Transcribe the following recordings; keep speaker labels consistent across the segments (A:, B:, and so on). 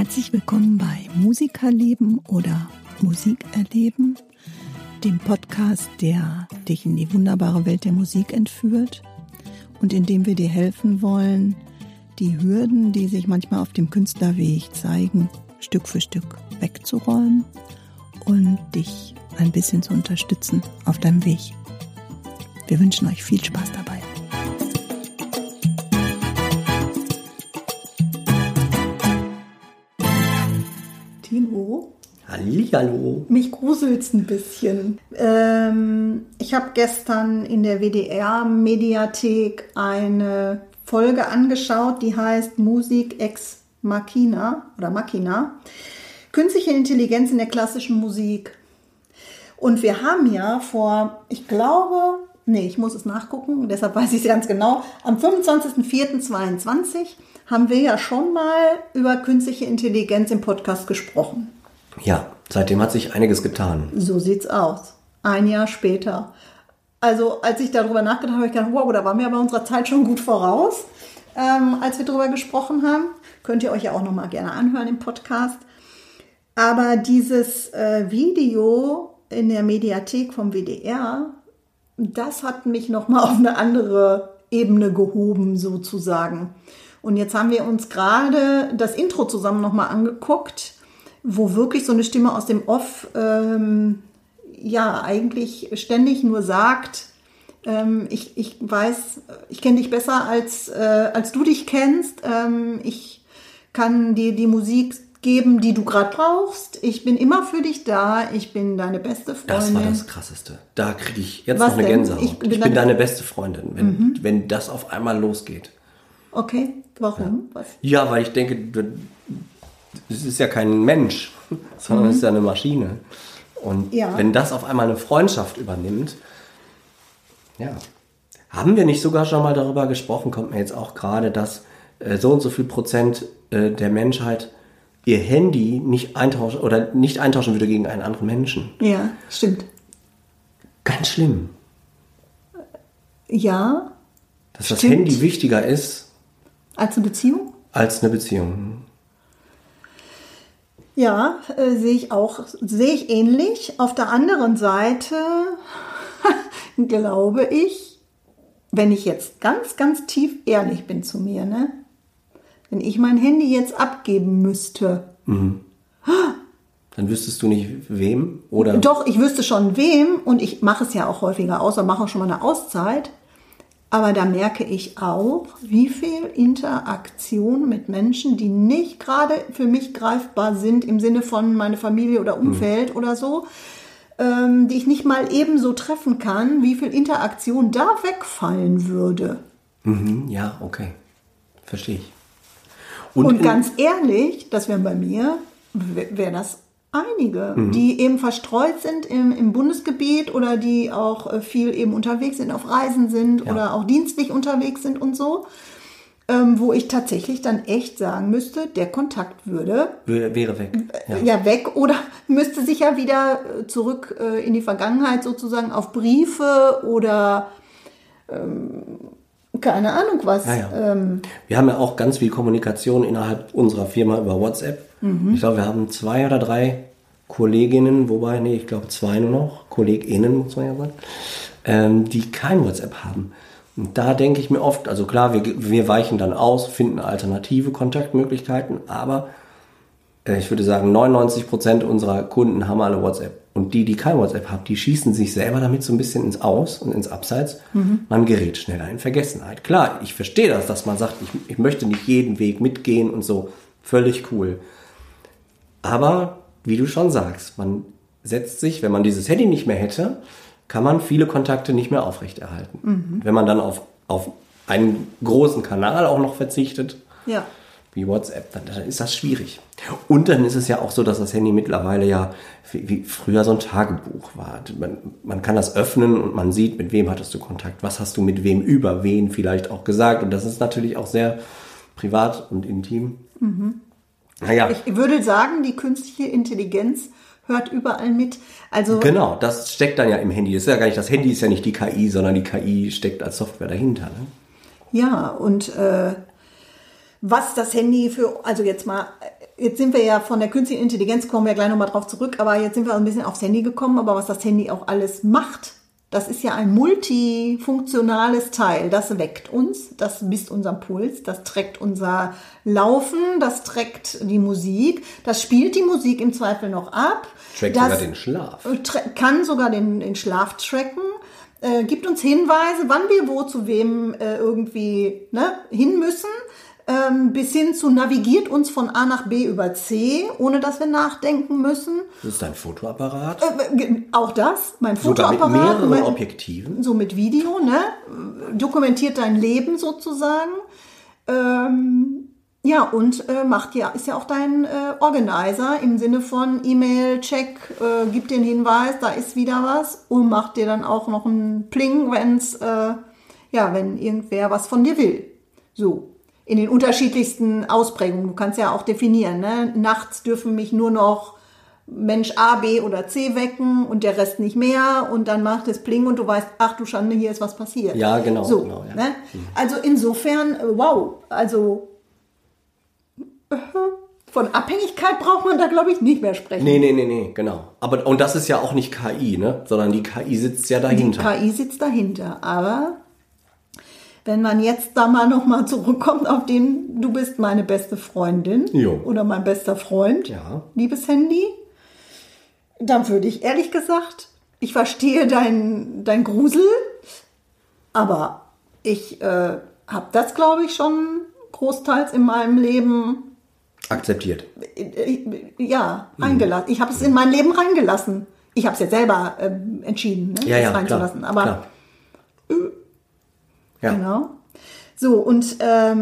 A: Herzlich willkommen bei Musikerleben oder Musikerleben, dem Podcast, der dich in die wunderbare Welt der Musik entführt und in dem wir dir helfen wollen, die Hürden, die sich manchmal auf dem Künstlerweg zeigen, Stück für Stück wegzuräumen und dich ein bisschen zu unterstützen auf deinem Weg. Wir wünschen euch viel Spaß dabei. Timo?
B: Hallihallo.
A: Mich gruselt's ein bisschen. Ich habe gestern in der WDR-Mediathek eine Folge angeschaut, die heißt Musik ex Machina oder Machina. Künstliche Intelligenz in der klassischen Musik. Und wir haben ja ich muss es nachgucken, deshalb weiß ich es ganz genau, am 25.04.22 haben wir ja schon mal über künstliche Intelligenz im Podcast gesprochen.
B: Ja, seitdem hat sich einiges getan.
A: So sieht's aus. Ein Jahr später. Also als ich darüber nachgedacht habe, habe ich gedacht, wow, da waren wir aber unserer Zeit schon gut voraus, als wir darüber gesprochen haben. Könnt ihr euch ja auch nochmal gerne anhören im Podcast. Aber dieses Video in der Mediathek vom WDR, das hat mich nochmal auf eine andere Ebene gehoben, sozusagen. Und jetzt haben wir uns gerade das Intro zusammen nochmal angeguckt, wo wirklich so eine Stimme aus dem Off eigentlich ständig nur sagt, ich weiß, ich kenne dich besser als du dich kennst, ich kann dir die Musik geben, die du gerade brauchst, ich bin immer für dich da, ich bin deine beste Freundin.
B: Das war das Krasseste. Da kriege ich jetzt noch eine Gänsehaut. Ich bin deine beste Freundin, wenn das auf einmal losgeht.
A: Okay, warum?
B: Ja. Ja, weil ich denke, es ist ja kein Mensch, sondern es ist ja eine Maschine. Und wenn das auf einmal eine Freundschaft übernimmt, ja. Haben wir nicht sogar schon mal darüber gesprochen, kommt mir jetzt auch gerade, dass so und so viel Prozent der Menschheit ihr Handy nicht eintauschen würde gegen einen anderen Menschen.
A: Ja, stimmt.
B: Ganz schlimm.
A: Ja.
B: Dass das Handy wichtiger ist.
A: Als eine Beziehung?
B: Als eine Beziehung.
A: Ja, sehe ich ähnlich. Auf der anderen Seite glaube ich, wenn ich jetzt ganz, ganz tief ehrlich bin zu mir, ne? Wenn ich mein Handy jetzt abgeben müsste.
B: Mhm. Dann wüsstest du nicht wem, oder?
A: Doch, ich wüsste schon wem und ich mache es ja auch häufiger aus, und mache auch schon mal eine Auszeit. Aber da merke ich auch, wie viel Interaktion mit Menschen, die nicht gerade für mich greifbar sind, im Sinne von meine Familie oder Umfeld oder so, die ich nicht mal ebenso treffen kann, wie viel Interaktion da wegfallen würde.
B: Mhm, ja, okay. Verstehe ich.
A: Und ganz ehrlich, das wären bei mir, wäre das einige, die eben verstreut sind im Bundesgebiet oder die auch viel eben unterwegs sind, auf Reisen sind oder auch dienstlich unterwegs sind und so, wo ich tatsächlich dann echt sagen müsste, der Kontakt wäre
B: weg.
A: Ja, weg oder müsste sich ja wieder zurück in die Vergangenheit sozusagen auf Briefe oder keine Ahnung was.
B: Ja. Wir haben ja auch ganz viel Kommunikation innerhalb unserer Firma über WhatsApp. Ich glaube, wir haben 2 oder 3 Kolleginnen, ich glaube 2 nur noch, KollegInnen, muss man ja sagen, die kein WhatsApp haben. Und da denke ich mir oft, also klar, wir weichen dann aus, finden alternative Kontaktmöglichkeiten, aber ich würde sagen, 99% unserer Kunden haben alle WhatsApp. Und die kein WhatsApp haben, die schießen sich selber damit so ein bisschen ins Aus und ins Abseits. Man gerät schneller in Vergessenheit. Klar, ich verstehe das, dass man sagt, ich möchte nicht jeden Weg mitgehen und so. Völlig cool. Aber, wie du schon sagst, man setzt sich, wenn man dieses Handy nicht mehr hätte, kann man viele Kontakte nicht mehr aufrechterhalten. Wenn man dann auf einen großen Kanal auch noch verzichtet, wie WhatsApp, dann ist das schwierig. Und dann ist es ja auch so, dass das Handy mittlerweile ja wie früher so ein Tagebuch war. Man kann das öffnen und man sieht, mit wem hattest du Kontakt, was hast du mit wem über wen vielleicht auch gesagt. Und das ist natürlich auch sehr privat und intim. Naja.
A: Ich würde sagen, die künstliche Intelligenz hört überall mit. Also
B: genau, das steckt dann ja im Handy. Das ist ja gar nicht, das Handy ist ja nicht die KI, sondern die KI steckt als Software dahinter. Ne?
A: Ja, und was das Handy also jetzt mal Jetzt sind wir ja von der künstlichen Intelligenz, kommen wir gleich nochmal drauf zurück, aber jetzt sind wir ein bisschen aufs Handy gekommen, aber was das Handy auch alles macht, das ist ja ein multifunktionales Teil. Das weckt uns, das misst unseren Puls, das trackt unser Laufen, das trackt die Musik, das spielt die Musik im Zweifel noch ab.
B: Trackt sogar den Schlaf.
A: Kann sogar den Schlaf tracken, gibt uns Hinweise, wann wir wo zu wem irgendwie hin müssen. Bis hin zu navigiert uns von A nach B über C, ohne dass wir nachdenken müssen.
B: Das ist dein Fotoapparat?
A: Auch das, mein
B: Sogar
A: Fotoapparat.
B: mit mehreren Objektiven?
A: So mit Video, dokumentiert dein Leben sozusagen. Ist ja auch dein Organizer im Sinne von E-Mail-Check, gibt dir einen Hinweis, da ist wieder was und macht dir dann auch noch einen Pling, wenn irgendwer was von dir will. So. In den unterschiedlichsten Ausprägungen. Du kannst ja auch definieren, nachts dürfen mich nur noch Mensch A, B oder C wecken und der Rest nicht mehr und dann macht es Pling und du weißt, ach du Schande, hier ist was passiert.
B: Ja, genau.
A: So,
B: genau ja.
A: Also insofern, wow, also von Abhängigkeit braucht man da, glaube ich, nicht mehr sprechen.
B: Nee, genau. Und das ist ja auch nicht KI, sondern die KI sitzt ja dahinter.
A: Die KI sitzt dahinter, aber wenn man jetzt da mal nochmal zurückkommt auf den, du bist meine beste Freundin oder mein bester Freund, liebes Handy, dann würde ich ehrlich gesagt, ich verstehe dein Grusel, aber ich habe das, glaube ich, schon großteils in meinem Leben
B: akzeptiert.
A: Eingelassen. Ich habe es in mein Leben reingelassen. Ich habe es jetzt selber entschieden, es reinzulassen.
B: Klar,
A: aber
B: klar. Ja.
A: Genau. So, und da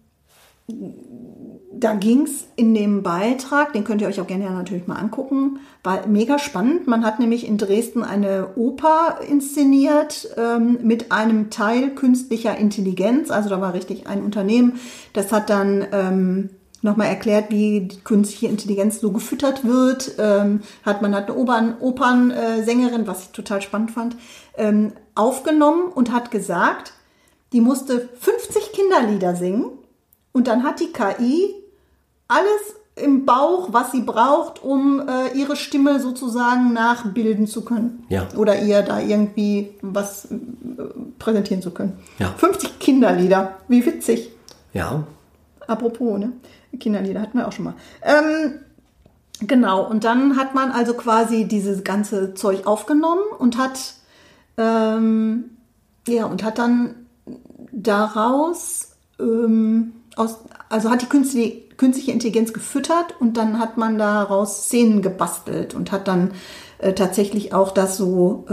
A: ging es in dem Beitrag, den könnt ihr euch auch gerne natürlich mal angucken, war mega spannend. Man hat nämlich in Dresden eine Oper inszeniert mit einem Teil künstlicher Intelligenz. Also da war richtig ein Unternehmen, das hat dann nochmal erklärt, wie die künstliche Intelligenz so gefüttert wird. Man hat eine Opernsängerin, was ich total spannend fand, aufgenommen und hat gesagt, die musste 50 Kinderlieder singen und dann hat die KI alles im Bauch, was sie braucht, um ihre Stimme sozusagen nachbilden zu können.
B: Ja.
A: Oder ihr da irgendwie was präsentieren zu können.
B: Ja.
A: 50 Kinderlieder, wie witzig.
B: Ja.
A: Apropos, Kinderlieder hatten wir auch schon mal. Genau, und dann hat man also quasi dieses ganze Zeug aufgenommen und hat dann daraus, hat die künstliche Intelligenz gefüttert und dann hat man daraus Szenen gebastelt und hat dann tatsächlich auch das so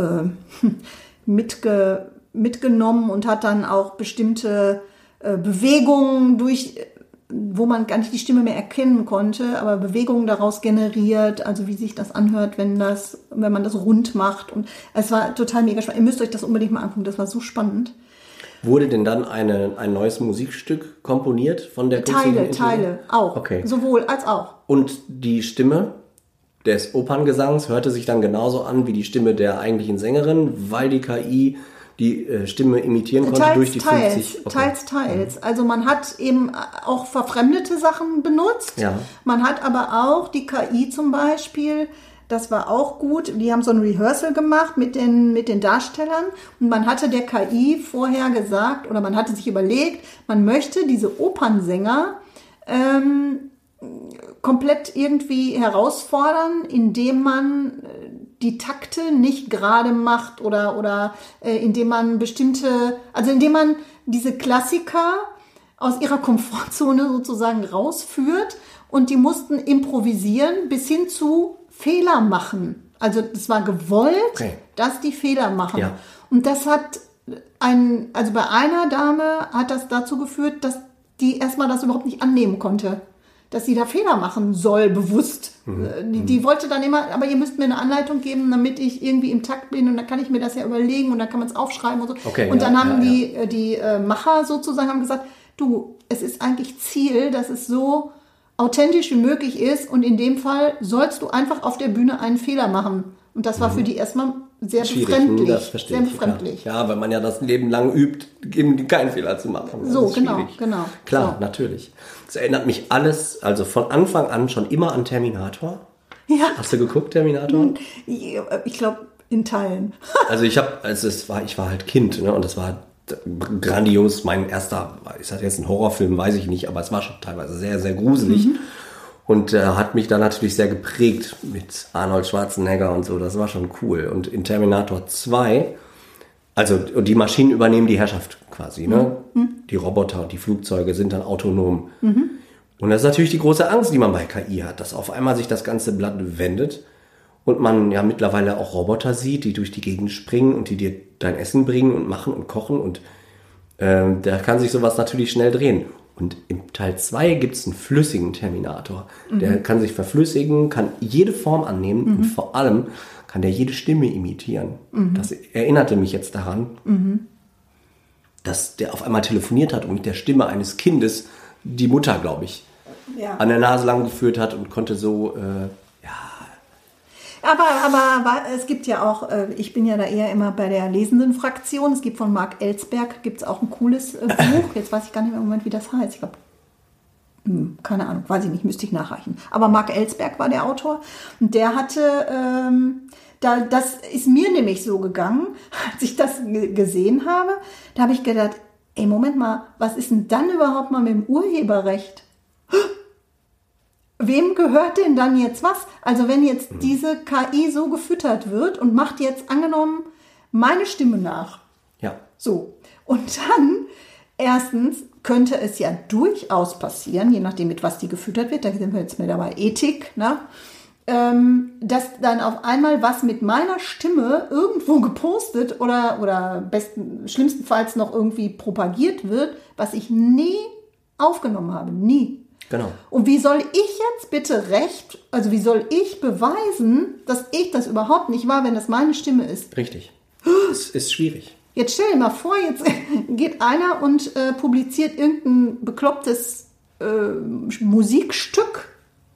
A: mitgenommen und hat dann auch bestimmte Bewegungen wo man gar nicht die Stimme mehr erkennen konnte, aber Bewegungen daraus generiert, also wie sich das anhört, wenn man das rund macht. Und es war total mega spannend. Ihr müsst euch das unbedingt mal angucken, das war so spannend.
B: Wurde denn dann ein neues Musikstück komponiert von der künstlichen Intelligenz?
A: Teile, auch.
B: Okay.
A: Sowohl als auch.
B: Und die Stimme des Operngesangs hörte sich dann genauso an wie die Stimme der eigentlichen Sängerin, weil die KI die Stimme imitieren konnte durch die 50... Okay.
A: Teils. Also man hat eben auch verfremdete Sachen benutzt.
B: Ja.
A: Man hat aber auch die KI zum Beispiel, das war auch gut, die haben so ein Rehearsal gemacht mit den Darstellern und man hatte der KI vorher gesagt oder man hatte sich überlegt, man möchte diese Opernsänger komplett irgendwie herausfordern, indem man die Takte nicht gerade macht oder indem man indem man diese Klassiker aus ihrer Komfortzone sozusagen rausführt und die mussten improvisieren bis hin zu Fehler machen. Also das war gewollt, dass die Fehler machen.
B: Ja.
A: Und das hat bei einer Dame hat das dazu geführt, dass die erstmal das überhaupt nicht annehmen konnte, dass sie da Fehler machen soll, bewusst. Die wollte dann immer, aber ihr müsst mir eine Anleitung geben, damit ich irgendwie im Takt bin und dann kann ich mir das ja überlegen und dann kann man es aufschreiben und so.
B: Okay,
A: und dann haben die Macher sozusagen haben gesagt, du, es ist eigentlich Ziel, dass es so authentisch wie möglich ist. Und in dem Fall sollst du einfach auf der Bühne einen Fehler machen. Und das war für die erstmal sehr befremdlich.
B: Das verstehe ich. Ja, weil man ja das Leben lang übt, eben keinen Fehler zu machen. Das
A: so,
B: ist
A: genau.
B: Klar,
A: so.
B: Natürlich. Das erinnert mich alles, also von Anfang an schon immer an Terminator.
A: Ja.
B: Hast du geguckt, Terminator?
A: Ich glaube, in Teilen.
B: Also ich war halt Kind, ne, und das war grandios. Mein erster, ist das jetzt ein Horrorfilm, weiß ich nicht, aber es war schon teilweise sehr, sehr gruselig. Und hat mich da natürlich sehr geprägt mit Arnold Schwarzenegger und so. Das war schon cool. Und in Terminator 2, also die Maschinen übernehmen die Herrschaft quasi, ne? Die Roboter und die Flugzeuge sind dann autonom. Und das ist natürlich die große Angst, die man bei KI hat, dass auf einmal sich das ganze Blatt wendet und man ja mittlerweile auch Roboter sieht, die durch die Gegend springen und die dir dein Essen bringen und machen und kochen, und da kann sich sowas natürlich schnell drehen. Und im Teil 2 gibt es einen flüssigen Terminator. Der kann sich verflüssigen, kann jede Form annehmen und vor allem kann der jede Stimme imitieren. Das erinnerte mich jetzt daran, dass der auf einmal telefoniert hat und mit der Stimme eines Kindes die Mutter, glaube ich, an der Nase lang geführt hat und konnte so,
A: Aber es gibt ja auch, ich bin ja da eher immer bei der lesenden Fraktion. Es gibt von Mark Ellsberg, gibt es auch ein cooles Buch. Jetzt weiß ich gar nicht mehr im Moment, wie das heißt. Ich glaube, keine Ahnung, weiß ich nicht, müsste ich nachreichen. Aber Mark Ellsberg war der Autor. Und der hatte, das ist mir nämlich so gegangen, als ich das gesehen habe. Da habe ich gedacht, ey, Moment mal, was ist denn dann überhaupt mal mit dem Urheberrecht? Wem gehört denn dann jetzt was? Also wenn jetzt diese KI so gefüttert wird und macht jetzt angenommen meine Stimme nach.
B: Ja.
A: So. Und dann, erstens, könnte es ja durchaus passieren, je nachdem mit was die gefüttert wird, da sind wir jetzt mit dabei Ethik, ne? Dass dann auf einmal was mit meiner Stimme irgendwo gepostet oder schlimmstenfalls noch irgendwie propagiert wird, was ich nie aufgenommen habe. Nie.
B: Genau.
A: Und wie soll ich jetzt bitte wie soll ich beweisen, dass ich das überhaupt nicht war, wenn das meine Stimme ist?
B: Richtig. Es ist schwierig.
A: Jetzt stell dir mal vor, jetzt geht einer und publiziert irgendein beklopptes Musikstück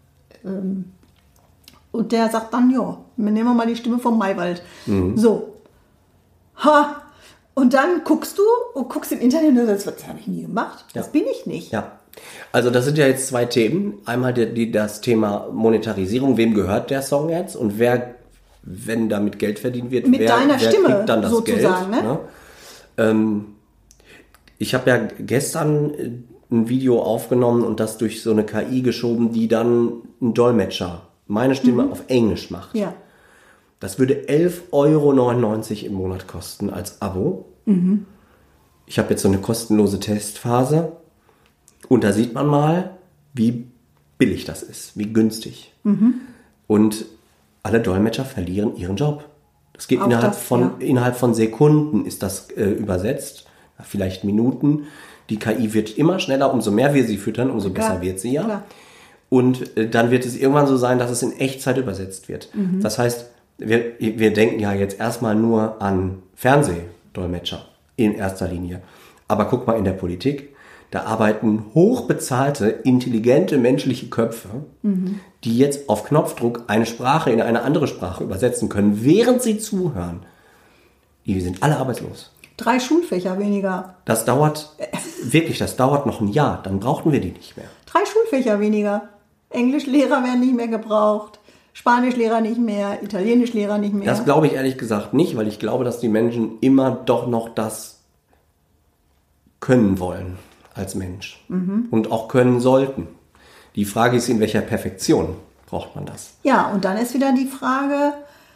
A: und der sagt dann, ja, nehmen wir mal die Stimme vom Maywald. So. Ha! Und dann guckst im Internet und sagst, das habe ich nie gemacht. Das bin ich nicht.
B: Ja. Also das sind ja jetzt zwei Themen. Einmal das Thema Monetarisierung. Wem gehört der Song jetzt? Und wer, wenn damit Geld verdient wird,
A: mit deiner Stimme
B: kriegt dann das
A: sozusagen,
B: Geld? Ne? Ich habe ja gestern ein Video aufgenommen und das durch so eine KI geschoben, die dann einen Dolmetscher, meine Stimme auf Englisch macht.
A: Ja.
B: Das würde 11,99 € im Monat kosten als Abo. Ich habe jetzt so eine kostenlose Testphase. Und da sieht man mal, wie billig das ist, wie günstig. Und alle Dolmetscher verlieren ihren Job. Das geht innerhalb von Sekunden ist das übersetzt, vielleicht Minuten. Die KI wird immer schneller, umso mehr wir sie füttern, umso besser wird sie ja. Klar. Und dann wird es irgendwann so sein, dass es in Echtzeit übersetzt wird. Das heißt, wir denken ja jetzt erstmal nur an Fernsehdolmetscher in erster Linie. Aber guck mal in der Politik. Da arbeiten hochbezahlte, intelligente menschliche Köpfe, die jetzt auf Knopfdruck eine Sprache in eine andere Sprache übersetzen können, während sie zuhören. Die sind alle arbeitslos.
A: 3 Schulfächer weniger.
B: Das dauert noch ein Jahr, dann brauchten wir die nicht mehr.
A: 3 Schulfächer weniger. Englischlehrer werden nicht mehr gebraucht, Spanischlehrer nicht mehr, Italienischlehrer nicht mehr.
B: Das glaube ich ehrlich gesagt nicht, weil ich glaube, dass die Menschen immer doch noch das können wollen als Mensch und auch können sollten. Die Frage ist, in welcher Perfektion braucht man das?
A: Ja, und dann ist wieder die Frage,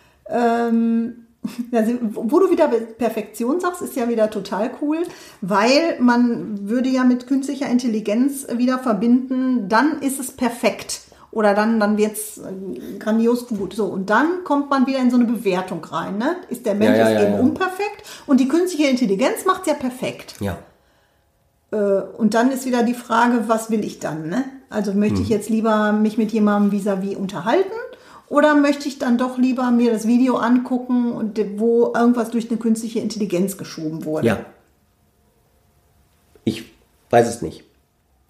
A: wo du wieder Perfektion sagst, ist ja wieder total cool, weil man würde ja mit künstlicher Intelligenz wieder verbinden, dann ist es perfekt oder dann wird es grandios gut. So, und dann kommt man wieder in so eine Bewertung rein. Ne? Ist der Mensch eben unperfekt und die künstliche Intelligenz macht es ja perfekt.
B: Ja.
A: Und dann ist wieder die Frage, was will ich dann? Ne? Also möchte ich jetzt lieber mich mit jemandem vis-à-vis unterhalten oder möchte ich dann doch lieber mir das Video angucken, und wo irgendwas durch eine künstliche Intelligenz geschoben wurde?
B: Ja. Ich weiß es nicht.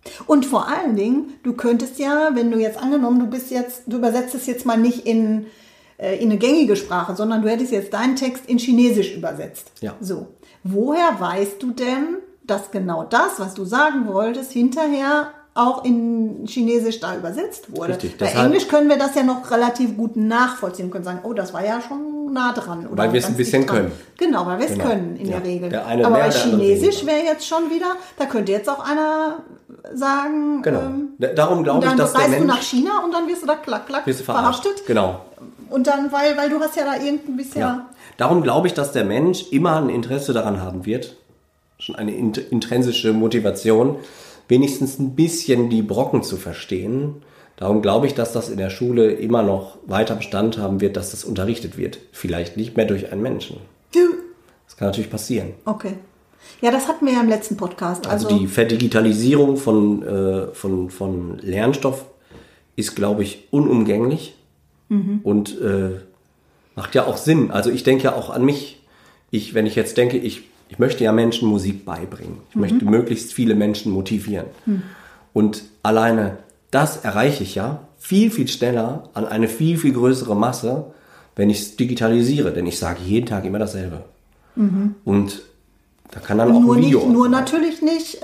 A: Und vor allen Dingen, du könntest ja, wenn du jetzt angenommen, du übersetzt es jetzt mal nicht in eine gängige Sprache, sondern du hättest jetzt deinen Text in Chinesisch übersetzt.
B: Ja.
A: So. Woher weißt du denn, dass genau das, was du sagen wolltest, hinterher auch in Chinesisch da übersetzt wurde?
B: Richtig,
A: Bei Englisch können wir das ja noch relativ gut nachvollziehen und können sagen, oh, das war ja schon nah dran. Oder
B: weil wir es ein bisschen können.
A: Genau, weil wir es können in der Regel.
B: Der eine
A: aber
B: mehr,
A: bei
B: der andere
A: Chinesisch wäre jetzt schon wieder, da könnte jetzt auch einer sagen,
B: Genau. Darum glaube ich, dass der
A: Mensch... Dann reist
B: Mensch...
A: du nach China und dann wirst du da klack, verhaftet.
B: Genau.
A: Und dann, weil du hast ja da irgendwie bisher...
B: Ja. Darum glaube ich, dass der Mensch immer ein Interesse daran haben wird, schon eine intrinsische Motivation, wenigstens ein bisschen die Brocken zu verstehen. Darum glaube ich, dass das in der Schule immer noch weiter Bestand haben wird, dass das unterrichtet wird. Vielleicht nicht mehr durch einen Menschen. Das kann natürlich passieren.
A: Okay. Ja, das hatten wir ja im letzten Podcast.
B: Also die Verdigitalisierung von Lernstoff ist, glaube ich, unumgänglich und macht ja auch Sinn. Also ich denke ja auch an mich. Wenn ich jetzt denke, ich möchte ja Menschen Musik beibringen. Ich möchte möglichst viele Menschen motivieren. Und alleine das erreiche ich ja viel, viel schneller an eine viel, viel größere Masse, wenn ich es digitalisiere. Denn ich sage jeden Tag immer dasselbe. Und da kann dann auch ein Video...
A: Nur natürlich nicht,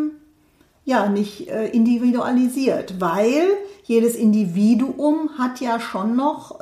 A: nicht individualisiert, weil jedes Individuum hat ja schon noch...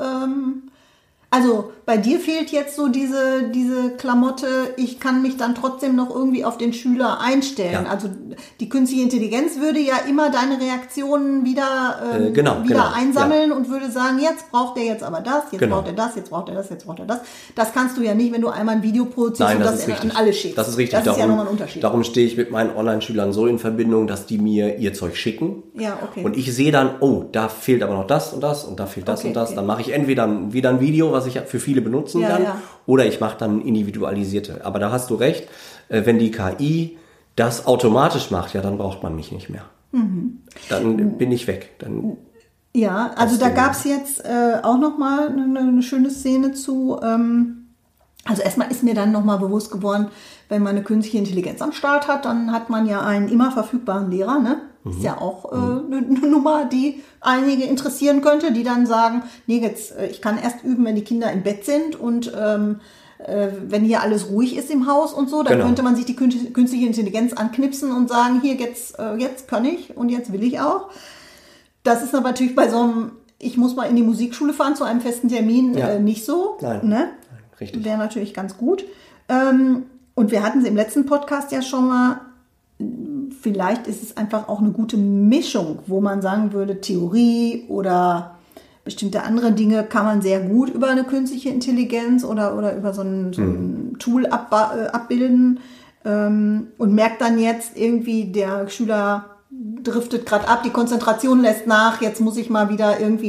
A: Also bei dir fehlt jetzt so diese Klamotte, ich kann mich dann trotzdem noch irgendwie auf den Schüler einstellen. Ja. Also die künstliche Intelligenz würde ja immer deine Reaktionen wieder einsammeln und würde sagen, jetzt braucht er jetzt aber das, jetzt braucht er das, jetzt braucht er das, jetzt braucht er das. Das kannst du ja nicht, wenn du einmal ein Video produzierst und das an alle schickst.
B: Das ist richtig.
A: Das ist ja nochmal ein Unterschied.
B: Darum stehe ich mit meinen Online-Schülern so in Verbindung, dass die mir ihr Zeug schicken.
A: Ja, okay.
B: Und ich sehe dann, oh, da fehlt aber noch das und das und da fehlt das und das. Okay. Dann mache ich entweder wieder ein Video, was ich für viele benutzen kann, oder ich mache dann individualisierte. Aber da hast du recht, wenn die KI das automatisch macht, ja, dann braucht man mich nicht mehr. Dann bin ich weg.
A: Ja, also da gab es jetzt auch nochmal eine schöne Szene zu. Also erstmal ist mir dann nochmal bewusst geworden, wenn man eine künstliche Intelligenz am Start hat, dann hat man ja einen immer verfügbaren Lehrer, ne? Ist ja auch eine Nummer, die einige interessieren könnte, die dann sagen, nee, jetzt ich kann erst üben, wenn die Kinder im Bett sind und wenn hier alles ruhig ist im Haus und so, dann könnte man sich die künstliche Intelligenz anknipsen und sagen, hier, jetzt kann ich und jetzt will ich auch. Das ist aber natürlich bei so einem, ich muss mal in die Musikschule fahren, zu einem festen Termin, nicht so.
B: Nein.
A: Ne?
B: Nein, richtig.
A: Wäre natürlich ganz gut. Und wir hatten es im letzten Podcast ja schon mal, vielleicht ist es einfach auch eine gute Mischung, wo man sagen würde, Theorie oder bestimmte andere Dinge kann man sehr gut über eine künstliche Intelligenz oder über so ein Tool abbilden und merkt dann jetzt irgendwie, der Schüler driftet gerade ab, die Konzentration lässt nach, jetzt muss ich mal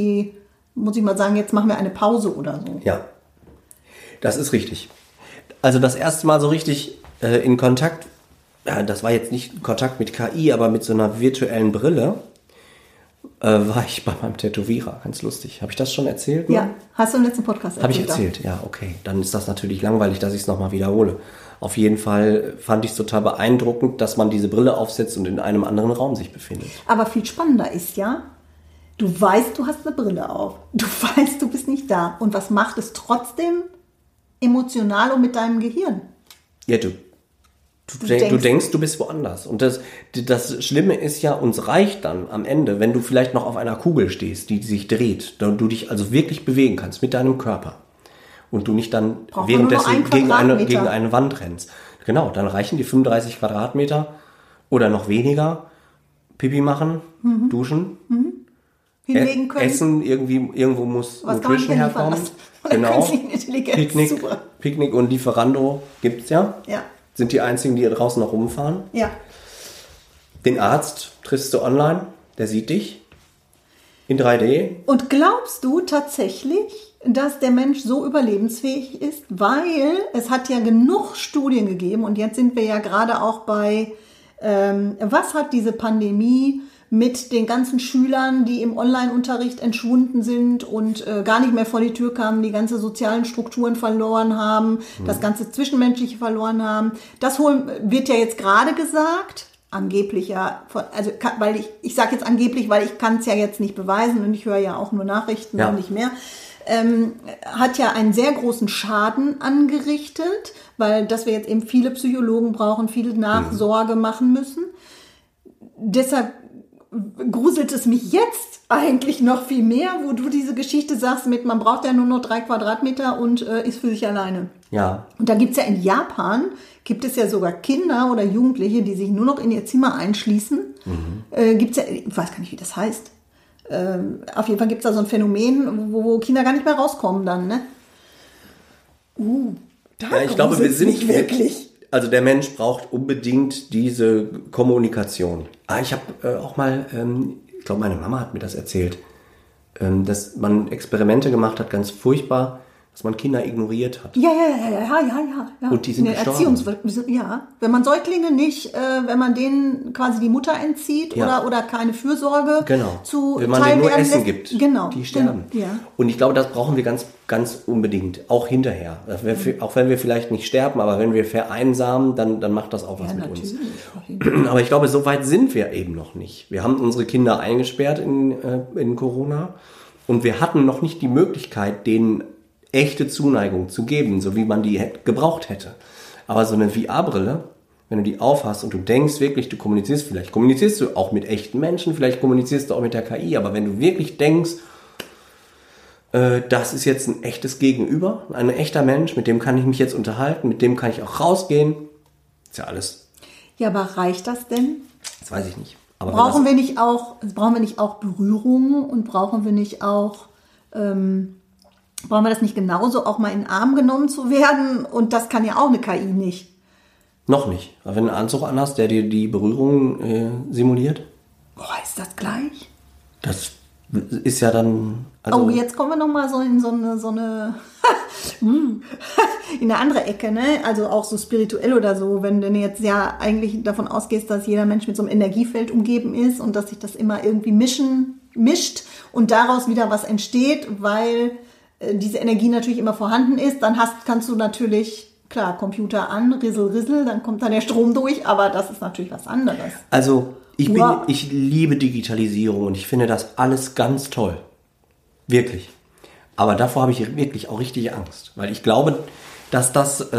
A: sagen, jetzt machen wir eine Pause oder so.
B: Ja, das ist richtig. Also das erste Mal so richtig in Kontakt, das war jetzt nicht Kontakt mit KI, aber mit so einer virtuellen Brille, war ich bei meinem Tätowierer. Ganz lustig. Habe ich das schon erzählt?
A: Ja, hast du im letzten Podcast erzählt.
B: Habe ich erzählt, ja, okay. Dann ist das natürlich langweilig, dass ich es nochmal wiederhole. Auf jeden Fall fand ich es total beeindruckend, dass man diese Brille aufsetzt und in einem anderen Raum sich befindet.
A: Aber viel spannender ist ja, du weißt, du hast eine Brille auf. Du weißt, du bist nicht da. Und was macht es trotzdem emotional und mit deinem Gehirn?
B: Ja, du denkst, du bist woanders. Und das Schlimme ist ja, uns reicht dann am Ende, wenn du vielleicht noch auf einer Kugel stehst, die sich dreht, du dich also wirklich bewegen kannst mit deinem Körper. Und du nicht dann währenddessen gegen eine Wand rennst. Genau, dann reichen die 35 Quadratmeter oder noch weniger. Pipi machen, duschen,
A: hinlegen können.
B: Essen, irgendwo muss Nutrition herkommen. Genau. Picknick und Lieferando gibt's ja.
A: Ja.
B: Sind die einzigen, die hier draußen noch rumfahren.
A: Ja.
B: Den Arzt triffst du online, der sieht dich in 3D.
A: Und glaubst du tatsächlich, dass der Mensch so überlebensfähig ist? Weil es hat ja genug Studien gegeben und jetzt sind wir ja gerade auch bei, was hat diese Pandemie mit den ganzen Schülern, die im Online-Unterricht entschwunden sind und gar nicht mehr vor die Tür kamen, die ganze sozialen Strukturen verloren haben, das ganze Zwischenmenschliche verloren haben. Das wird ja jetzt gerade gesagt, angeblich ja, weil ich sage jetzt angeblich, weil ich kann es ja jetzt nicht beweisen und ich höre ja auch nur Nachrichten und nicht mehr, hat ja einen sehr großen Schaden angerichtet, weil dass wir jetzt eben viele Psychologen brauchen, viel Nachsorge machen müssen. Deshalb gruselt es mich jetzt eigentlich noch viel mehr, wo du diese Geschichte sagst mit, man braucht ja nur noch 3 Quadratmeter und ist für sich alleine.
B: Ja.
A: Und da gibt es ja in Japan, gibt es ja sogar Kinder oder Jugendliche, die sich nur noch in ihr Zimmer einschließen. Gibt's ja, ich weiß gar nicht, wie das heißt. Auf jeden Fall gibt es da so ein Phänomen, wo Kinder gar nicht mehr rauskommen dann, ne?
B: Ich glaube, wir sind
A: nicht wirklich.
B: Also der Mensch braucht unbedingt diese Kommunikation. Ich habe auch mal, ich glaube, meine Mama hat mir das erzählt, dass man Experimente gemacht hat, ganz furchtbar, dass man Kinder ignoriert hat.
A: Ja.
B: Und die sind gestorben.
A: Wenn man Säuglinge nicht, wenn man denen quasi die Mutter entzieht oder keine Fürsorge zu
B: wenn man denen nur Essen gibt,
A: genau,
B: die sterben.
A: Ja.
B: Und ich glaube, das brauchen wir ganz, ganz unbedingt, auch hinterher. Auch wenn wir vielleicht nicht sterben, aber wenn wir vereinsamen, dann macht das auch was mit uns. Aber ich glaube, so weit sind wir eben noch nicht. Wir haben unsere Kinder eingesperrt in Corona und wir hatten noch nicht die Möglichkeit, denen echte Zuneigung zu geben, so wie man die gebraucht hätte. Aber so eine VR-Brille, wenn du die aufhast und du denkst wirklich, vielleicht kommunizierst du auch mit echten Menschen, vielleicht kommunizierst du auch mit der KI, aber wenn du wirklich denkst, das ist jetzt ein echtes Gegenüber, ein echter Mensch, mit dem kann ich mich jetzt unterhalten, mit dem kann ich auch rausgehen, ist ja alles.
A: Ja, aber reicht das denn?
B: Das weiß ich nicht. Aber
A: brauchen wir nicht auch Berührung und brauchen wir nicht auch brauchen wir das nicht genauso, auch mal in den Arm genommen zu werden? Und das kann ja auch eine KI nicht.
B: Noch nicht. Aber wenn du einen Anzug anhast, der dir die Simuliert?
A: Ist das gleich?
B: Das ist ja dann... Also
A: jetzt kommen wir nochmal so in so eine in eine andere Ecke, ne? Also auch so spirituell oder so, wenn du jetzt ja eigentlich davon ausgehst, dass jeder Mensch mit so einem Energiefeld umgeben ist und dass sich das immer irgendwie mischt und daraus wieder was entsteht, weil diese Energie natürlich immer vorhanden ist, dann kannst du natürlich, klar, Computer an, Rissel, dann kommt dann der Strom durch, aber das ist natürlich was anderes.
B: Also ich liebe Digitalisierung und ich finde das alles ganz toll. Wirklich. Aber davor habe ich wirklich auch richtig Angst, weil ich glaube, dass das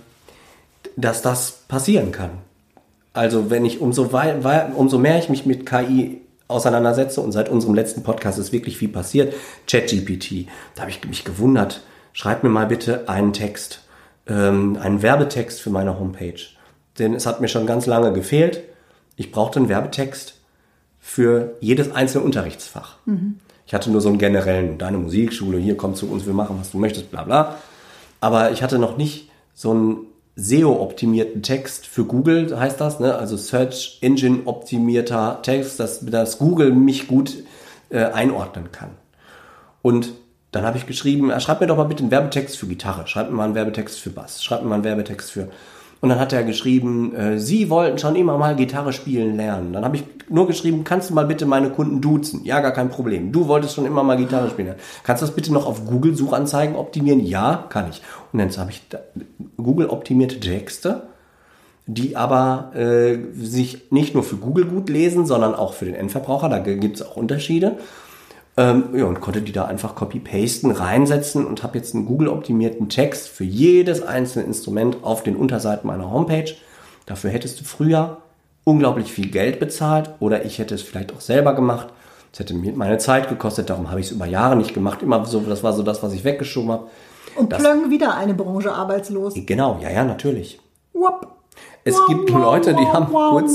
B: passieren kann. Also wenn ich umso mehr ich mich mit KI auseinandersetze und seit unserem letzten Podcast ist wirklich viel passiert. ChatGPT, da habe ich mich gewundert. Schreib mir mal bitte einen Text, einen Werbetext für meine Homepage. Denn es hat mir schon ganz lange gefehlt. Ich brauchte einen Werbetext für jedes einzelne Unterrichtsfach. Ich hatte nur so einen generellen, deine Musikschule, hier komm zu uns, wir machen, was du möchtest, bla bla. Aber ich hatte noch nicht so einen SEO-optimierten Text für Google, heißt das, ne? Also Search Engine optimierter Text, dass Google mich gut einordnen kann. Und dann habe ich geschrieben, schreib mir doch mal bitte einen Werbetext für Gitarre, schreib mir mal einen Werbetext für Bass, schreib mir mal einen Werbetext für... Und dann hat er geschrieben, Sie wollten schon immer mal Gitarre spielen lernen. Dann habe ich nur geschrieben, kannst du mal bitte meine Kunden duzen? Ja, gar kein Problem. Du wolltest schon immer mal Gitarre spielen lernen. Kannst du das bitte noch auf Google Suchanzeigen optimieren? Ja, kann ich. Und dann habe ich Google optimierte Texte, die aber sich nicht nur für Google gut lesen, sondern auch für den Endverbraucher. Da gibt es auch Unterschiede. Und konnte die da einfach copy-pasten, reinsetzen und habe jetzt einen Google-optimierten Text für jedes einzelne Instrument auf den Unterseiten meiner Homepage. Dafür hättest du früher unglaublich viel Geld bezahlt oder ich hätte es vielleicht auch selber gemacht. Das hätte mir meine Zeit gekostet, darum habe ich es über Jahre nicht gemacht. Immer so, das war so das, was ich weggeschoben habe.
A: Und plöng wieder eine Branche arbeitslos.
B: Genau, ja, natürlich. Es gibt Leute, die haben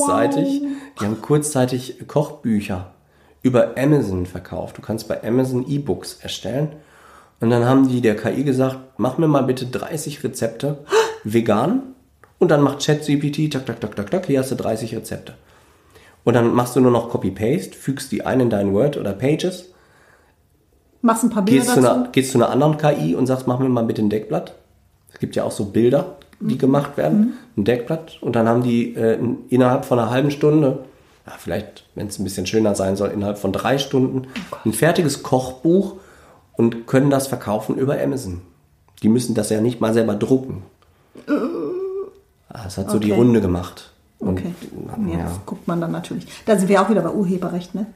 B: kurzzeitig Kochbücher über Amazon verkauft. Du kannst bei Amazon E-Books erstellen. Und dann haben die der KI gesagt, mach mir mal bitte 30 Rezepte vegan. Und dann macht ChatGPT, tak, hier hast du 30 Rezepte. Und dann machst du nur noch Copy-Paste, fügst die ein in dein Word oder Pages.
A: Machst ein paar Bilder dazu.
B: Gehst zu einer anderen KI und sagst, mach mir mal bitte ein Deckblatt. Es gibt ja auch so Bilder, die gemacht werden. Ein Deckblatt. Und dann haben die innerhalb von einer halben Stunde, vielleicht, wenn es ein bisschen schöner sein soll, innerhalb von 3 Stunden ein fertiges Kochbuch und können das verkaufen über Amazon. Die müssen das ja nicht mal selber drucken. Das hat so die Runde gemacht.
A: Okay.
B: Und,
A: Ja, das guckt man dann natürlich. Da sind wir auch wieder bei Urheberrecht, ne?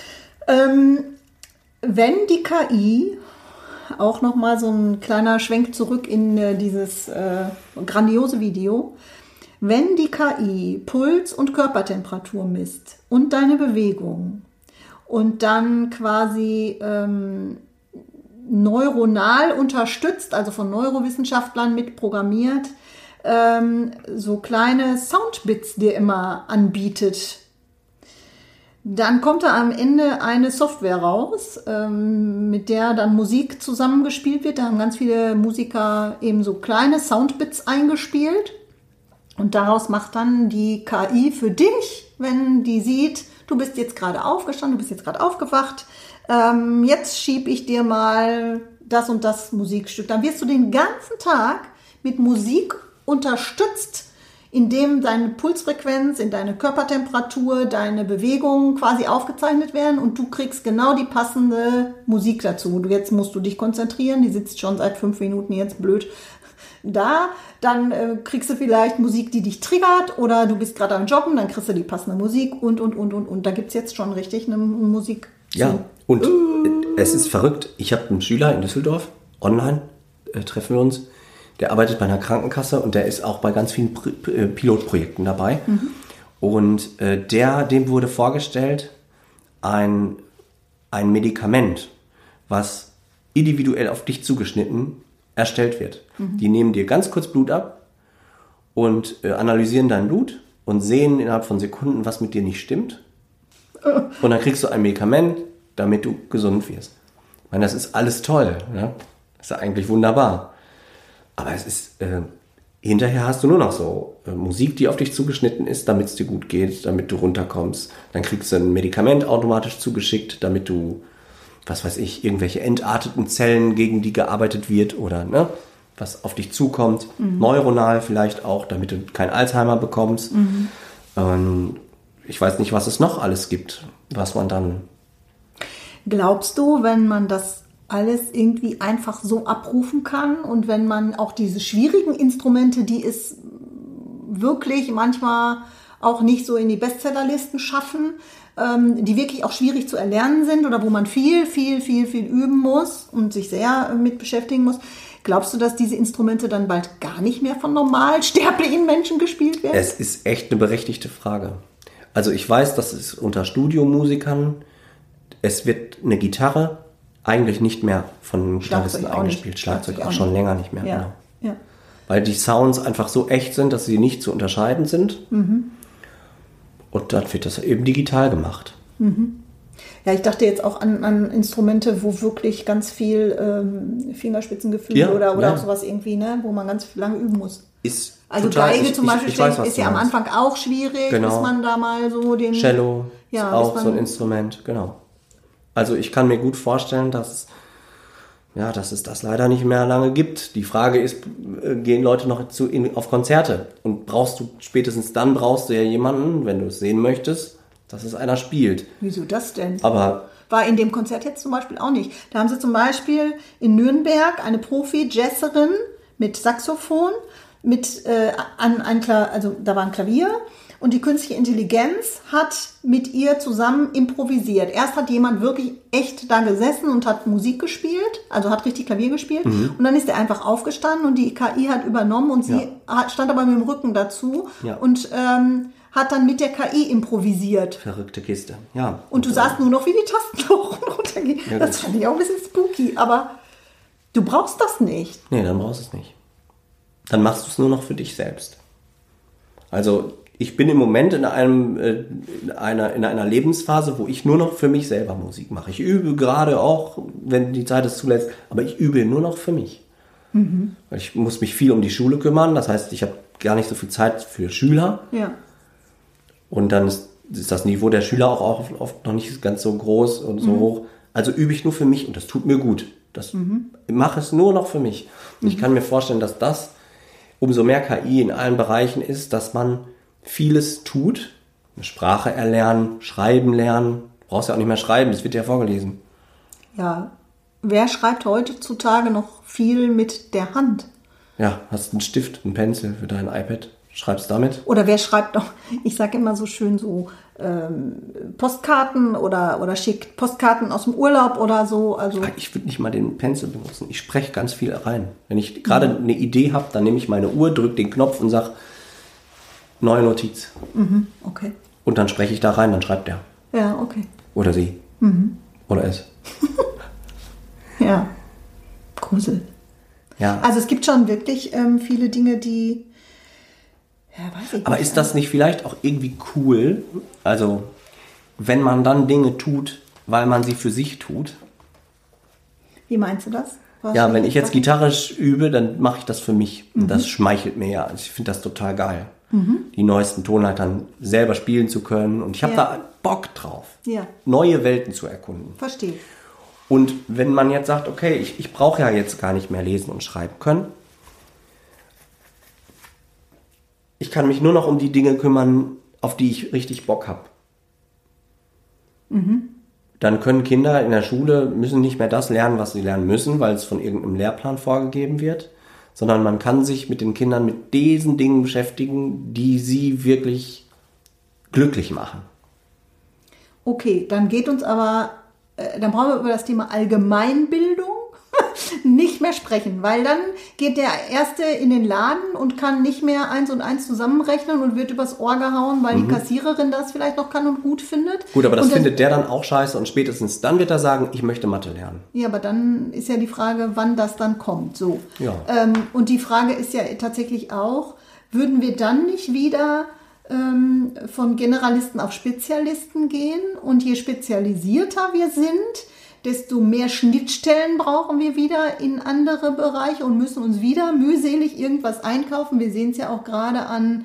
A: Wenn die KI, auch nochmal so ein kleiner Schwenk zurück in dieses grandiose Video, wenn die KI Puls und Körpertemperatur misst und deine Bewegung und dann quasi neuronal unterstützt, also von Neurowissenschaftlern mitprogrammiert, so kleine Soundbits dir immer anbietet, dann kommt da am Ende eine Software raus, mit der dann Musik zusammengespielt wird. Da haben ganz viele Musiker eben so kleine Soundbits eingespielt. Und daraus macht dann die KI für dich, wenn die sieht, du bist jetzt gerade aufgestanden, du bist jetzt gerade aufgewacht, jetzt schiebe ich dir mal das und das Musikstück. Dann wirst du den ganzen Tag mit Musik unterstützt, indem deine Pulsfrequenz, in deine Körpertemperatur, deine Bewegungen quasi aufgezeichnet werden und du kriegst genau die passende Musik dazu. Jetzt musst du dich konzentrieren, die sitzt schon seit 5 Minuten jetzt blöd da, dann kriegst du vielleicht Musik, die dich triggert oder du bist gerade am Joggen, dann kriegst du die passende Musik und. Da gibt es jetzt schon richtig eine Musik.
B: Ja, und es ist verrückt. Ich habe einen Schüler in Düsseldorf, online treffen wir uns, der arbeitet bei einer Krankenkasse und der ist auch bei ganz vielen Pilotprojekten dabei. Und dem wurde vorgestellt ein Medikament, was individuell auf dich zugeschnitten erstellt wird. Die nehmen dir ganz kurz Blut ab und analysieren dein Blut und sehen innerhalb von Sekunden, was mit dir nicht stimmt. Und dann kriegst du ein Medikament, damit du gesund wirst. Ich meine, das ist alles toll. Ne? Das ist ja eigentlich wunderbar. Aber es ist, hinterher hast du nur noch so Musik, die auf dich zugeschnitten ist, damit es dir gut geht, damit du runterkommst. Dann kriegst du ein Medikament automatisch zugeschickt, damit du, was weiß ich, irgendwelche entarteten Zellen, gegen die gearbeitet wird oder ne, was auf dich zukommt. Neuronal vielleicht auch, damit du kein Alzheimer bekommst. Ich weiß nicht, was es noch alles gibt, was man dann...
A: Glaubst du, wenn man das alles irgendwie einfach so abrufen kann und wenn man auch diese schwierigen Instrumente, die es wirklich manchmal auch nicht so in die Bestsellerlisten schaffen, die wirklich auch schwierig zu erlernen sind oder wo man viel üben muss und sich sehr mit beschäftigen muss, glaubst du, dass diese Instrumente dann bald gar nicht mehr von normal sterblichen Menschen gespielt werden?
B: Es ist echt eine berechtigte Frage. Also ich weiß, dass es unter Studiomusikern, es wird eine Gitarre eigentlich nicht mehr von Gitarristen eingespielt. Schlagzeug auch schon länger nicht mehr.
A: Ja.
B: Genau.
A: Ja.
B: Weil die Sounds einfach so echt sind, dass sie nicht zu unterscheiden sind. Und dann wird das eben digital gemacht.
A: Ja, ich dachte jetzt auch an Instrumente, wo wirklich ganz viel Fingerspitzengefühl oder auch sowas irgendwie, ne, wo man ganz lange üben muss.
B: Ist
A: also
B: total,
A: Geige zum Beispiel ist ja am
B: meinst.
A: Anfang auch schwierig,
B: Genau.
A: bis man da mal so den...
B: Cello
A: Ja,
B: ist auch
A: bis
B: so ein
A: man-
B: Instrument, genau. Also ich kann mir gut vorstellen, dass es das leider nicht mehr lange gibt. Die Frage ist, gehen Leute noch auf Konzerte? Und spätestens dann brauchst du ja jemanden, wenn du es sehen möchtest, dass es einer spielt.
A: Wieso das denn?
B: Aber
A: War in dem Konzert jetzt zum Beispiel auch nicht. Da haben sie zum Beispiel in Nürnberg eine Profi-Jazzerin mit Saxophon, also da war ein Klavier und die künstliche Intelligenz hat mit ihr zusammen improvisiert. Erst hat jemand wirklich echt da gesessen und hat Musik gespielt, also hat richtig Klavier gespielt und dann ist er einfach aufgestanden und die KI hat übernommen und sie stand aber mit dem Rücken dazu und hat dann mit der KI improvisiert.
B: verrückte Kiste, ja.
A: Und du sahst nur noch, wie die Tasten hoch und runter gehen.
B: Ja,
A: das fand ich auch ein bisschen spooky, aber du brauchst das nicht.
B: Nee, dann brauchst du es nicht. Dann machst du es nur noch für dich selbst. Also ich bin im Moment in einer Lebensphase, wo ich nur noch für mich selber Musik mache. Ich übe gerade auch, wenn die Zeit es zulässt, aber ich übe nur noch für mich. Weil ich muss mich viel um die Schule kümmern, das heißt, ich habe gar nicht so viel Zeit für Schüler.
A: Ja.
B: Und dann ist das Niveau der Schüler auch oft noch nicht ganz so groß und so hoch. Also übe ich nur für mich und das tut mir gut. Ich mache es nur noch für mich. Und ich kann mir vorstellen, dass das umso mehr KI in allen Bereichen ist, dass man vieles tut. Eine Sprache erlernen, schreiben lernen. Du brauchst ja auch nicht mehr schreiben, das wird ja vorgelesen.
A: Ja. Wer schreibt heutzutage noch viel mit der Hand?
B: Ja, hast einen Stift, einen Pencil für dein iPad. schreibst damit.
A: Oder wer schreibt noch, ich sage immer so schön so Postkarten oder schickt Postkarten aus dem Urlaub oder so. Also
B: Ich würde nicht mal den Pencil benutzen. Ich spreche ganz viel rein. Wenn ich gerade eine Idee habe, dann nehme ich meine Uhr, drücke den Knopf und sage, neue Notiz.
A: Okay.
B: Und dann spreche ich da rein, dann schreibt er.
A: Ja, okay.
B: Oder sie. Oder es.
A: Ja. Grusel.
B: Ja.
A: Also es gibt schon wirklich viele Dinge, die... Ja, weiß ich
B: Aber
A: nicht.
B: ist das nicht vielleicht auch irgendwie cool? Also, wenn man dann Dinge tut, weil man sie für sich tut.
A: Wie meinst du das?
B: Ja, wenn ich jetzt Gitarre übe, dann mache ich das für mich. Und das schmeichelt mir ja. Also ich finde das total geil. Die neuesten Tonleitern selber spielen zu können. Und ich habe da Bock drauf, neue Welten zu erkunden.
A: Verstehe.
B: Und wenn man jetzt sagt, okay, ich brauche ja jetzt gar nicht mehr lesen und schreiben können. Ich kann mich nur noch um die Dinge kümmern, auf die ich richtig Bock habe. Dann können Kinder in der Schule, müssen nicht mehr das lernen, was sie lernen müssen, weil es von irgendeinem Lehrplan vorgegeben wird, sondern man kann sich mit den Kindern mit diesen Dingen beschäftigen, die sie wirklich glücklich machen.
A: Okay, dann dann brauchen wir über das Thema Allgemeinbildung nicht mehr sprechen, weil dann geht der Erste in den Laden und kann nicht mehr 1 und 1 zusammenrechnen und wird übers Ohr gehauen, weil die Kassiererin das vielleicht noch kann und gut findet.
B: Gut, aber das findet der dann auch scheiße und spätestens dann wird er sagen, ich möchte Mathe lernen.
A: Ja, aber dann ist ja die Frage, wann das dann kommt. So.
B: Ja.
A: Und die Frage ist ja tatsächlich auch, würden wir dann nicht wieder von Generalisten auf Spezialisten gehen? Und je spezialisierter wir sind, desto mehr Schnittstellen brauchen wir wieder in andere Bereiche und müssen uns wieder mühselig irgendwas einkaufen. Wir sehen es ja auch gerade an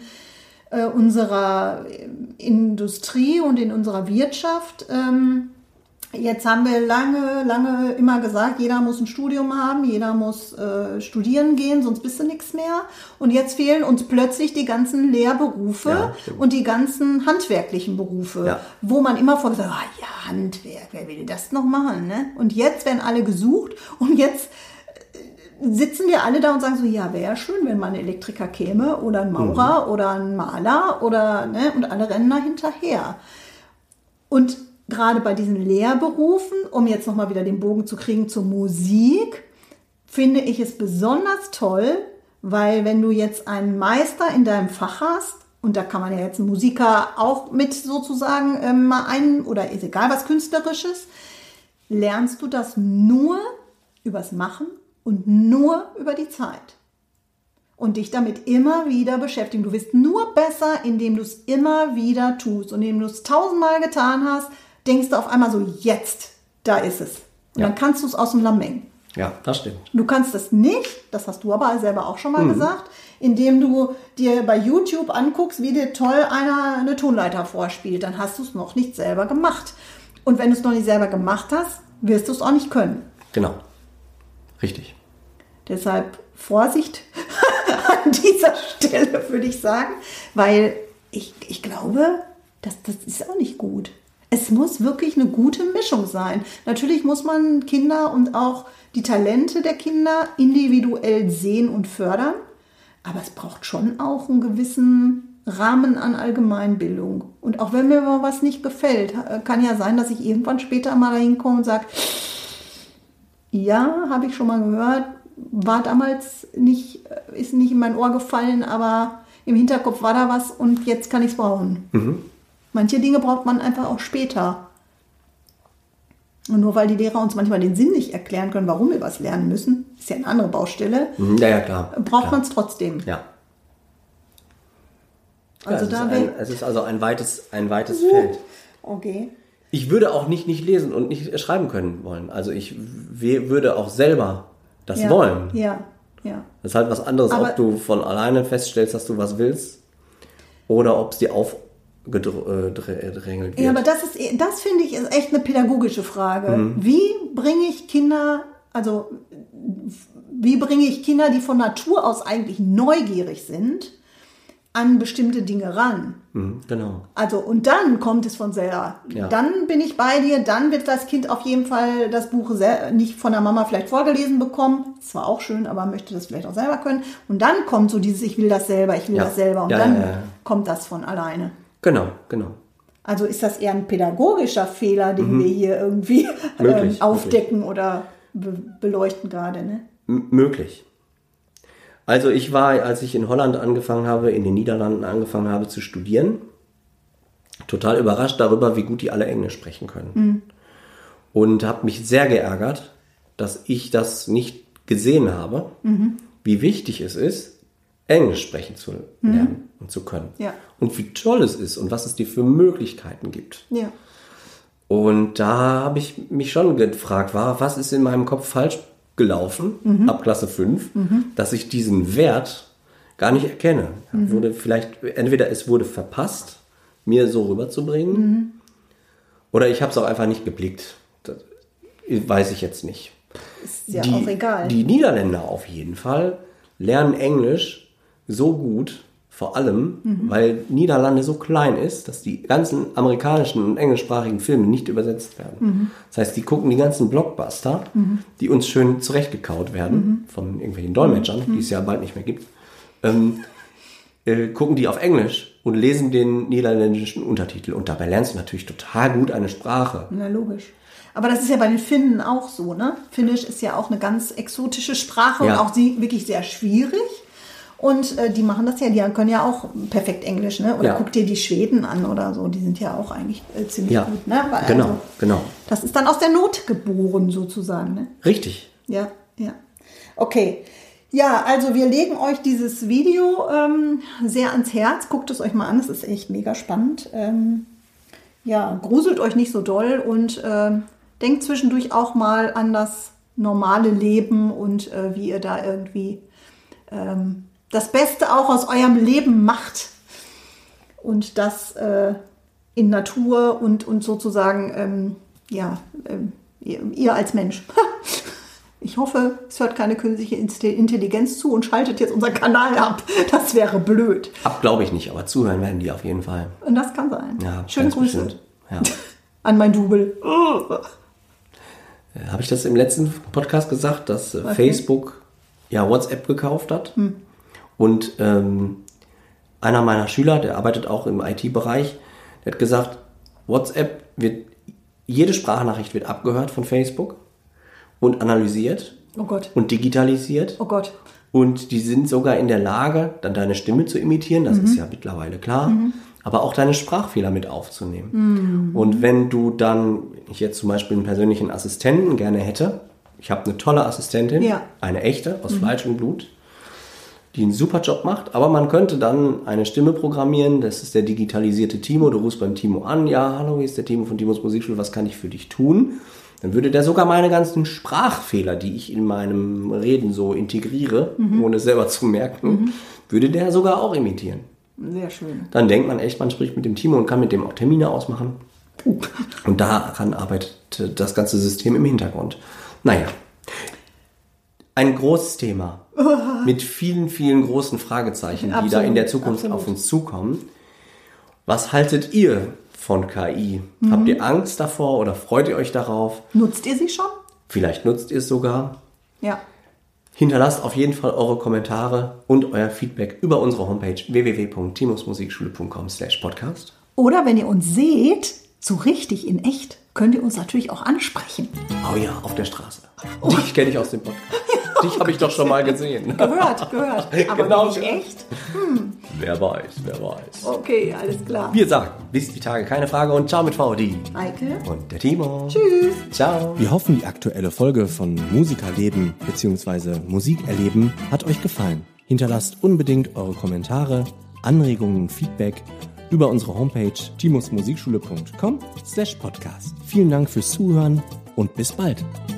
A: unserer Industrie und in unserer Wirtschaft. Jetzt haben wir lange immer gesagt, jeder muss ein Studium haben, jeder muss studieren gehen, sonst bist du nichts mehr. Und jetzt fehlen uns plötzlich die ganzen Lehrberufe und die ganzen handwerklichen Berufe, wo man immer vorher gesagt hat, ja, Handwerk, wer will das noch machen? Ne? Und jetzt werden alle gesucht und jetzt sitzen wir alle da und sagen so, ja, wäre ja schön, wenn mal ein Elektriker käme oder ein Maurer oder ein Maler oder, ne, und alle rennen da hinterher. Und gerade bei diesen Lehrberufen, um jetzt nochmal wieder den Bogen zu kriegen zur Musik, finde ich es besonders toll, weil wenn du jetzt einen Meister in deinem Fach hast, und da kann man ja jetzt einen Musiker auch mit sozusagen mal oder ist egal was Künstlerisches, lernst du das nur übers Machen und nur über die Zeit. Und dich damit immer wieder beschäftigen. Du wirst nur besser, indem du es immer wieder tust. Und indem du es 1000-mal getan hast, denkst du auf einmal so, jetzt, da ist es. Und dann kannst du es aus dem Lameng.
B: Ja, das stimmt.
A: Du kannst das nicht, das hast du aber selber auch schon mal gesagt, indem du dir bei YouTube anguckst, wie dir toll einer eine Tonleiter vorspielt. Dann hast du es noch nicht selber gemacht. Und wenn du es noch nicht selber gemacht hast, wirst du es auch nicht können.
B: Genau. Richtig.
A: Deshalb Vorsicht an dieser Stelle, würde ich sagen, weil ich glaube, das ist auch nicht gut. Es muss wirklich eine gute Mischung sein. Natürlich muss man Kinder und auch die Talente der Kinder individuell sehen und fördern, aber es braucht schon auch einen gewissen Rahmen an Allgemeinbildung. Und auch wenn mir mal was nicht gefällt, kann ja sein, dass ich irgendwann später mal dahin komme und sage, ja, habe ich schon mal gehört, war damals nicht, ist nicht in mein Ohr gefallen, aber im Hinterkopf war da was und jetzt kann ich es brauchen. Manche Dinge braucht man einfach auch später. Und nur weil die Lehrer uns manchmal den Sinn nicht erklären können, warum wir was lernen müssen, ist ja eine andere Baustelle,
B: ja, klar.
A: Braucht man es trotzdem.
B: Ja.
A: Also
B: es ist also ein weites Feld.
A: Okay.
B: Ich würde auch nicht lesen und nicht schreiben können wollen. Also ich würde auch selber das wollen.
A: Ja.
B: Das ist halt was anderes,
A: Aber
B: ob du von alleine feststellst, dass du was willst oder ob es dir aufgedrängelt wird.
A: Ja, aber das finde ich ist echt eine pädagogische Frage. Wie bringe ich Kinder, die von Natur aus eigentlich neugierig sind, an bestimmte Dinge ran.
B: Genau.
A: Also, und dann kommt es von selber.
B: Ja.
A: Dann bin ich bei dir, dann wird das Kind auf jeden Fall das Buch nicht von der Mama vielleicht vorgelesen bekommen. Das war auch schön, aber möchte das vielleicht auch selber können. Und dann kommt so dieses, ich will das selber. Und dann kommt das von alleine.
B: Genau.
A: Also ist das eher ein pädagogischer Fehler, den wir hier irgendwie aufdecken oder beleuchten gerade, ne?
B: Möglich. Also ich war, als ich in Holland angefangen habe, in den Niederlanden angefangen habe zu studieren, total überrascht darüber, wie gut die alle Englisch sprechen können. Und habe mich sehr geärgert, dass ich das nicht gesehen habe, wie wichtig es ist, Englisch sprechen zu lernen und zu können.
A: Ja.
B: Und wie toll es ist und was es dir für Möglichkeiten gibt.
A: Ja.
B: Und da habe ich mich schon gefragt, was ist in meinem Kopf falsch gelaufen, ab Klasse 5, dass ich diesen Wert gar nicht erkenne. Wurde vielleicht, entweder es wurde verpasst, mir so rüberzubringen, oder ich habe es auch einfach nicht geblickt. Das weiß ich jetzt nicht.
A: Ist ja auch egal.
B: Die Niederländer auf jeden Fall lernen Englisch so gut, vor allem, weil Niederlande so klein ist, dass die ganzen amerikanischen und englischsprachigen Filme nicht übersetzt werden. Das heißt, die gucken die ganzen Blockbuster, die uns schön zurechtgekaut werden von irgendwelchen Dolmetschern, die es ja bald nicht mehr gibt, gucken die auf Englisch und lesen den niederländischen Untertitel. Und dabei lernst du natürlich total gut eine Sprache.
A: Na, logisch. Aber das ist ja bei den Finnen auch so, ne? Finnisch ist ja auch eine ganz exotische Sprache und auch sie wirklich sehr schwierig. Und die machen das ja, die können ja auch perfekt Englisch, ne? Oder guck dir die Schweden an oder so, die sind ja auch eigentlich ziemlich gut, ne? Weil,
B: Genau.
A: Das ist dann aus der Not geboren sozusagen, ne?
B: Richtig.
A: Ja. Okay. Ja, also wir legen euch dieses Video sehr ans Herz. Guckt es euch mal an, es ist echt mega spannend. Gruselt euch nicht so doll und denkt zwischendurch auch mal an das normale Leben und wie ihr da irgendwie das Beste auch aus eurem Leben macht und das in Natur und sozusagen, ihr als Mensch. Ich hoffe, es hört keine künstliche Intelligenz zu und schaltet jetzt unseren Kanal ab. Das wäre blöd.
B: Glaube ich nicht, aber zuhören werden die auf jeden Fall.
A: Und das kann sein.
B: Ja,
A: schöne Grüße.
B: Ja.
A: An mein Double.
B: Habe ich das im letzten Podcast gesagt, dass Facebook WhatsApp gekauft hat? Und einer meiner Schüler, der arbeitet auch im IT-Bereich, der hat gesagt, WhatsApp jede Sprachnachricht wird abgehört von Facebook und analysiert und digitalisiert.
A: Oh Gott.
B: Und die sind sogar in der Lage, dann deine Stimme zu imitieren, das ist ja mittlerweile klar, aber auch deine Sprachfehler mit aufzunehmen. Und wenn du dann, ich jetzt zum Beispiel einen persönlichen Assistenten gerne hätte, ich habe eine tolle Assistentin, eine echte, aus Fleisch und Blut, die einen super Job macht, aber man könnte dann eine Stimme programmieren, das ist der digitalisierte Timo, du rufst beim Timo an, ja, hallo, hier ist der Timo von Timos Musikschule, was kann ich für dich tun? Dann würde der sogar meine ganzen Sprachfehler, die ich in meinem Reden so integriere, ohne es selber zu merken, würde der sogar auch imitieren.
A: Sehr schön.
B: Dann denkt man echt, man spricht mit dem Timo und kann mit dem auch Termine ausmachen. Und daran arbeitet das ganze System im Hintergrund. Naja, ein großes Thema mit vielen, vielen großen Fragezeichen, die da in der Zukunft auf uns zukommen. Was haltet ihr von KI? Habt ihr Angst davor oder freut ihr euch darauf?
A: Nutzt ihr sie schon?
B: Vielleicht nutzt ihr es sogar.
A: Ja.
B: Hinterlasst auf jeden Fall eure Kommentare und euer Feedback über unsere Homepage www.timosmusikschule.com/podcast.
A: Oder wenn ihr uns seht, so richtig in echt, könnt ihr uns natürlich auch ansprechen.
B: Oh ja, auf der Straße. Dich kenne ich aus dem Podcast. Dich habe ich doch schon mal gesehen.
A: Gehört. Aber
B: genau,
A: nicht echt?
B: Wer weiß.
A: Okay, alles klar.
B: Wir sagen, bis die Tage, keine Frage und ciao mit VD.
A: Eike.
B: Und der Timo.
A: Tschüss.
B: Ciao. Wir hoffen, die aktuelle Folge von Musikerleben bzw. Musikerleben hat euch gefallen. Hinterlasst unbedingt eure Kommentare, Anregungen und Feedback über unsere Homepage timosmusikschule.com/podcast. Vielen Dank fürs Zuhören und bis bald.